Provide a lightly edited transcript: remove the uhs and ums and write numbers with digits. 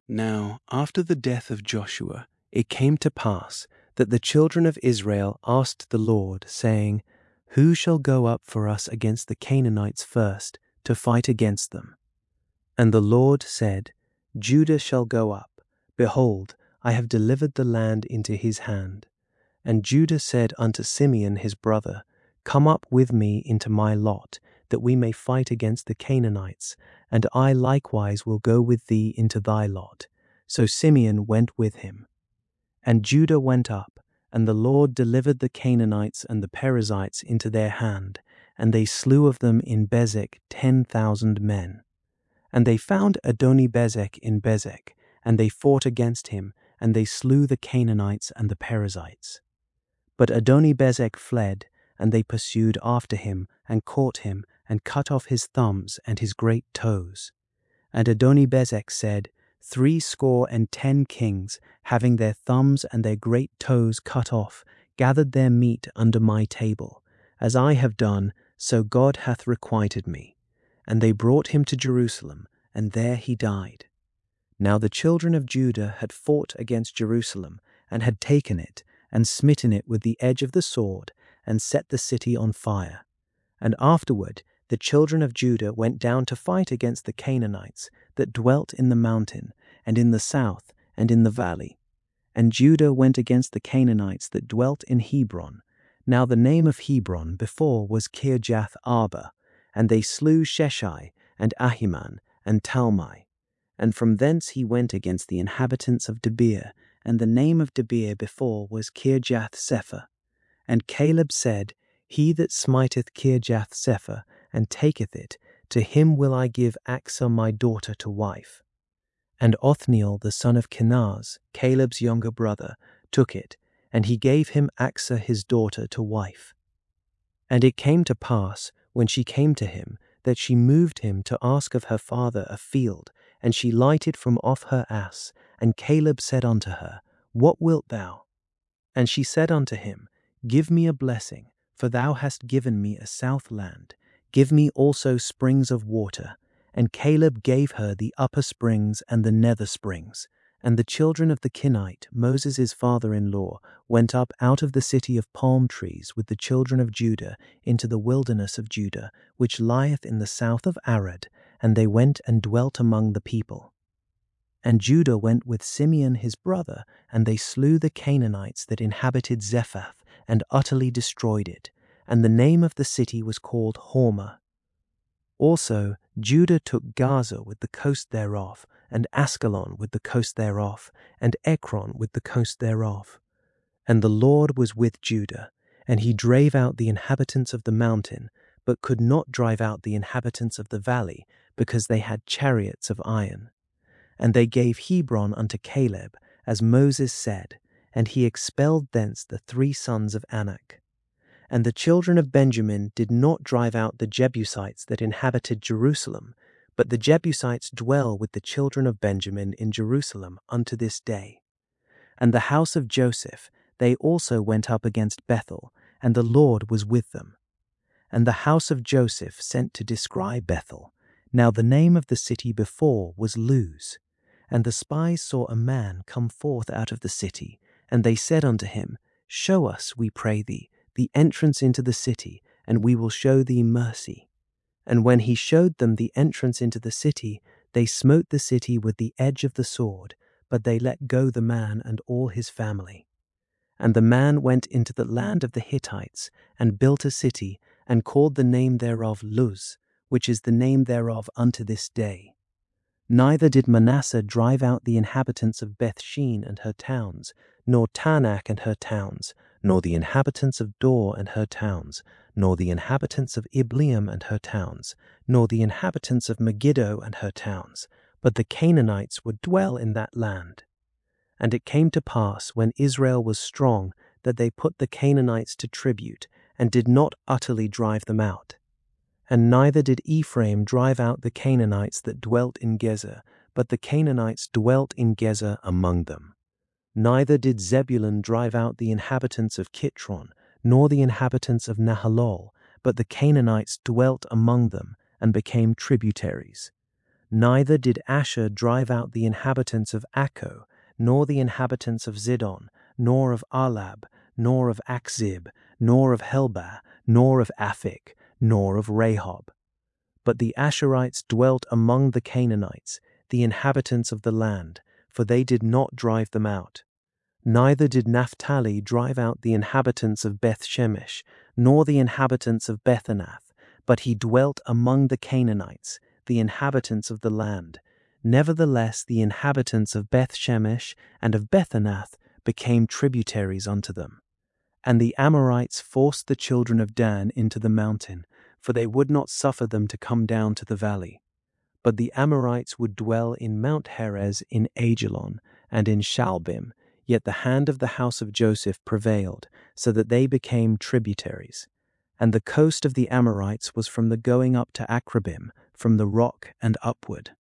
Now, after the death of Joshua, it came to pass that the children of Israel asked the Lord, saying, Who shall go up for us against the Canaanites first, to fight against them? And the Lord said, Judah shall go up. Behold, I have delivered the land into his hand. And Judah said unto Simeon his brother, Come up with me into my lot, that we may fight against the Canaanites, and I likewise will go with thee into thy lot. So Simeon went with him. And Judah went up, and the Lord delivered the Canaanites and the Perizzites into their hand, and they slew of them in Bezek 10,000 men. And they found Adoni-Bezek in Bezek, and they fought against him, and they slew the Canaanites and the Perizzites. But Adoni-Bezek fled, and they pursued after him, and caught him, and cut off his thumbs and his great toes. And Adoni-Bezek said, 70 kings, having their thumbs and their great toes cut off, gathered their meat under my table. As I have done, so God hath requited me. And they brought him to Jerusalem, and there he died. Now the children of Judah had fought against Jerusalem, and had taken it, and smitten it with the edge of the sword, and set the city on fire. And afterward the children of Judah went down to fight against the Canaanites that dwelt in the mountain, and in the south, and in the valley. And Judah went against the Canaanites that dwelt in Hebron. Now the name of Hebron before was Kirjath-Arba, and they slew Sheshai, and Ahiman, and Talmai. And from thence he went against the inhabitants of Debir, and the name of Debir before was Kirjath-Sepher. And Caleb said, He that smiteth Kirjath-Sepher, and taketh it, to him will I give Achsah my daughter to wife. And Othniel the son of Kenaz, Caleb's younger brother, took it, and he gave him Achsah his daughter to wife. And it came to pass, when she came to him, that she moved him to ask of her father a field, and she lighted from off her ass. And Caleb said unto her, What wilt thou? And she said unto him, Give me a blessing, for thou hast given me a south land. Give me also springs of water. And Caleb gave her the upper springs and the nether springs. And the children of the Kenite, Moses' father-in-law, went up out of the city of palm trees with the children of Judah into the wilderness of Judah, which lieth in the south of Arad, and they went and dwelt among the people. And Judah went with Simeon his brother, and they slew the Canaanites that inhabited Zephath, and utterly destroyed it. And the name of the city was called Hormah. Also Judah took Gaza with the coast thereof, and Askelon with the coast thereof, and Ekron with the coast thereof. And the Lord was with Judah, and he drave out the inhabitants of the mountain, but could not drive out the inhabitants of the valley, because they had chariots of iron. And they gave Hebron unto Caleb, as Moses said, and he expelled thence the 3 sons of Anak. And the children of Benjamin did not drive out the Jebusites that inhabited Jerusalem, but the Jebusites dwell with the children of Benjamin in Jerusalem unto this day. And the house of Joseph, they also went up against Bethel, and the Lord was with them. And the house of Joseph sent to descry Bethel. Now the name of the city before was Luz. And the spies saw a man come forth out of the city, and they said unto him, Show us, we pray thee, the entrance into the city, and we will show thee mercy. And when he showed them the entrance into the city, they smote the city with the edge of the sword, but they let go the man and all his family. And the man went into the land of the Hittites, and built a city, and called the name thereof Luz, which is the name thereof unto this day. Neither did Manasseh drive out the inhabitants of Bethshean and her towns, nor Taanach and her towns, nor the inhabitants of Dor and her towns, nor the inhabitants of Ibleam and her towns, nor the inhabitants of Megiddo and her towns, but the Canaanites would dwell in that land. And it came to pass, when Israel was strong, that they put the Canaanites to tribute, and did not utterly drive them out. And neither did Ephraim drive out the Canaanites that dwelt in Gezer, but the Canaanites dwelt in Gezer among them. Neither did Zebulun drive out the inhabitants of Kitron, nor the inhabitants of Nahalol, but the Canaanites dwelt among them, and became tributaries. Neither did Asher drive out the inhabitants of Akko, nor the inhabitants of Zidon, nor of Arlab, nor of Akzib, nor of Helbah, nor of Aphik, nor of Rehob. But the Asherites dwelt among the Canaanites, the inhabitants of the land, for they did not drive them out. Neither did Naphtali drive out the inhabitants of Beth-Shemesh, nor the inhabitants of Bethanath, but he dwelt among the Canaanites, the inhabitants of the land. Nevertheless, the inhabitants of Beth-Shemesh and of Bethanath became tributaries unto them. And the Amorites forced the children of Dan into the mountain, for they would not suffer them to come down to the valley. But the Amorites would dwell in Mount Heres, in Ajalon, and in Shaalbim, yet the hand of the house of Joseph prevailed, so that they became tributaries. And the coast of the Amorites was from the going up to Akrabim, from the rock and upward.